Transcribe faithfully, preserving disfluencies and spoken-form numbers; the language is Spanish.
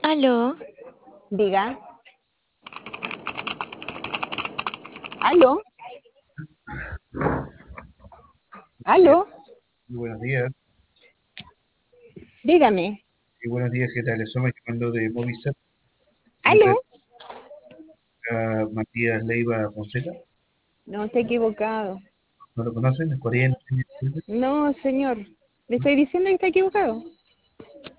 Aló, Diga, aló, aló, Días. Muy buenos días. dígame, Y buenos días, ¿qué tal? Estamos llamando de Movistar. Se aló. encuentra Matías Leiva Fonseca. No, está equivocado. ¿No lo conocen? ¿Es coreano? No, señor, le estoy diciendo que está equivocado.